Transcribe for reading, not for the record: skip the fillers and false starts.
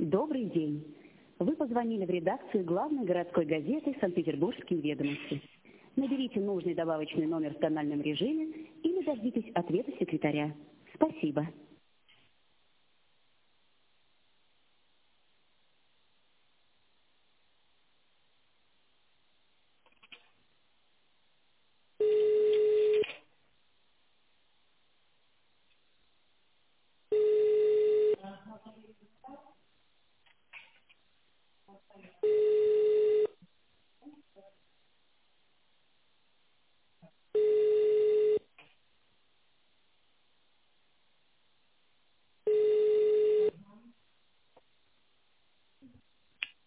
Добрый день. Вы позвонили в редакцию главной городской газеты «Санкт-Петербургские ведомости». Наберите нужный добавочный номер в тональном режиме или дождитесь ответа секретаря. Спасибо.